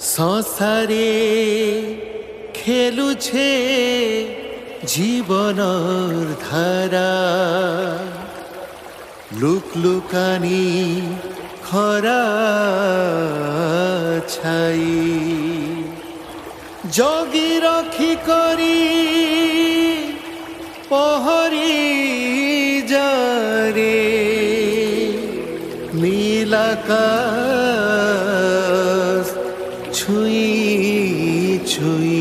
संसारे खेलुछे जीवनर धारा लुकलुकानी खरा छाई जगी रखी करी पहरी जारे नीलाकाश छुई छुई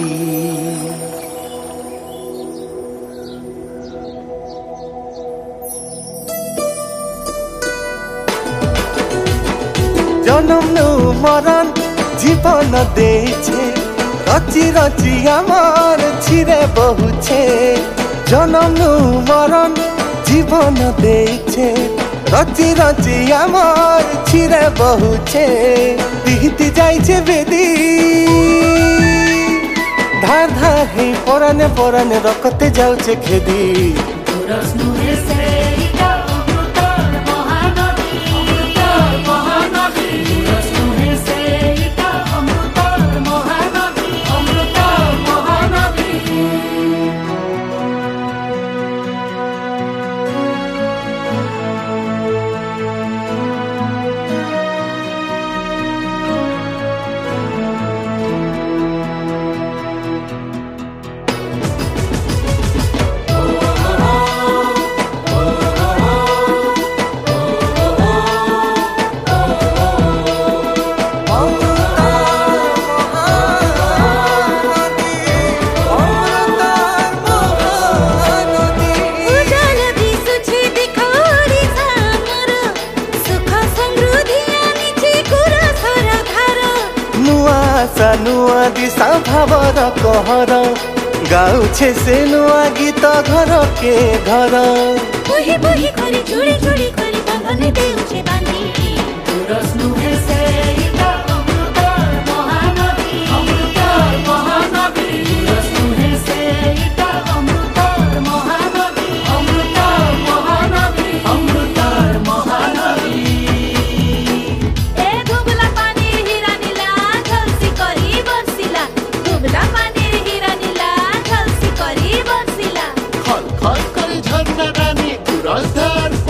जनम मरण जीवन देछे रची रची आमार छिरे बहुछे जनम मरण जीवन देछे रची रची आमार छिरे बहुछे बीती जाइछे बेदी धार धार हे पराने पराने रखते जाउछे खेदी नुआ दिशा भावर कहर गाउछे से नुआ गीत घर के घर बोही बोही करी जोड़ी जोड़ी करी बंधने देउछे बांधी दुरस नुहे से इता अमृत महानदी दुरस नुहे से इता अमृत महानदी अमृत महानदी ए धुबला पानी हीरा नीला झलसी करी बरसिला धुबला पानी हीरा नीला झलसी करी बरसिला खल खल करे झरना रानी गुरसधर